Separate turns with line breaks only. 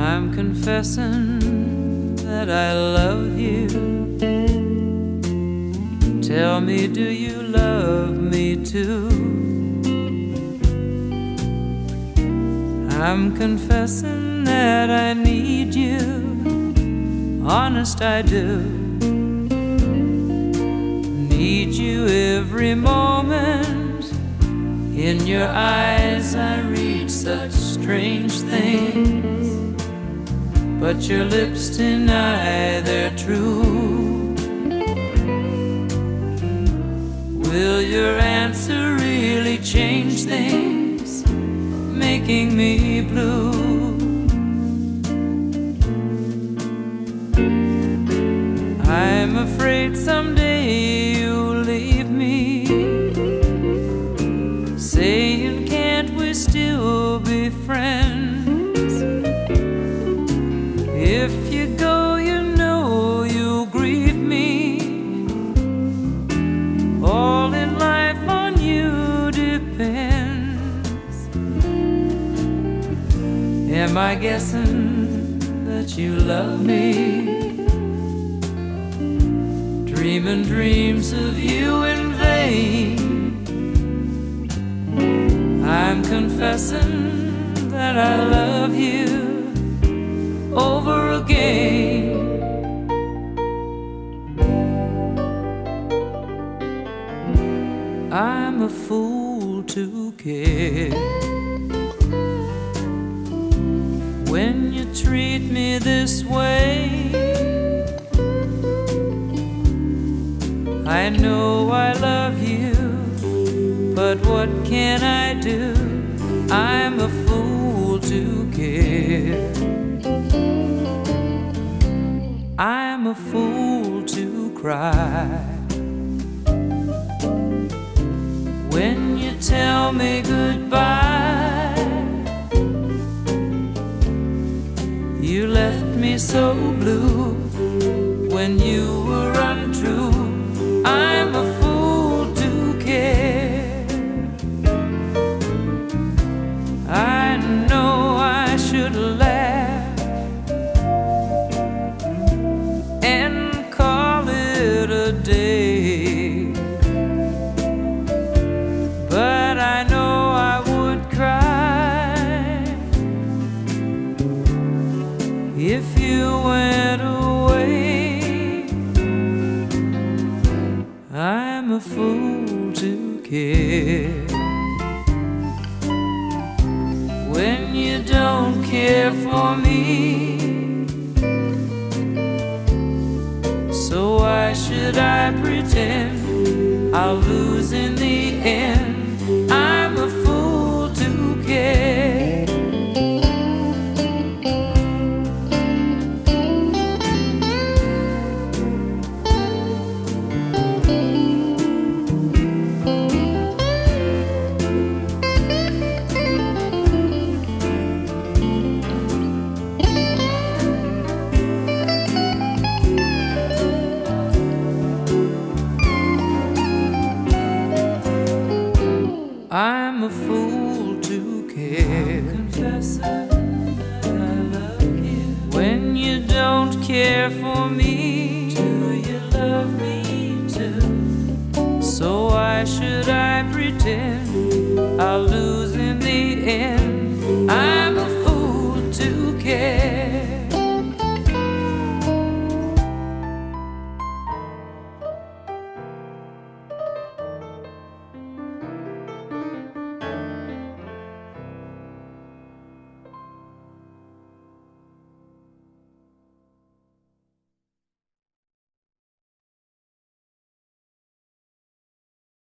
I'm confessing that I love you. Tell me, do you love me too? I'm confessing that I need you. Honest, I do. Need you every moment. In your eyes I read such strange things, but your lips deny their truth. Will your answer really change things, making me blue? I'm afraid someday you'll leave me, saying can't we still be friends? If you go, you know you'll grieve me. All in life on you depends. Am I guessing that you love me? Dreaming dreams of you in vain. I'm confessing that I love you over again. I'm a fool to care when you treat me this way. I know I love you, but what can I do? I'm a fool to care. I'm a fool to cry when you tell me goodbye. You left me so blue when you were untrue. I'm a fool to care. I know I should laugh and call it a day, but I know I would cry if you went away. I'm a fool to care when you don't care for me. So why should I pretend I'll lose in the end? I'm a fool to care. I'm a fool to care. Confessing that I love you when you don't care for me. Do you love me too? So why should I pretend I'll lose in the end? I'm a fool to care.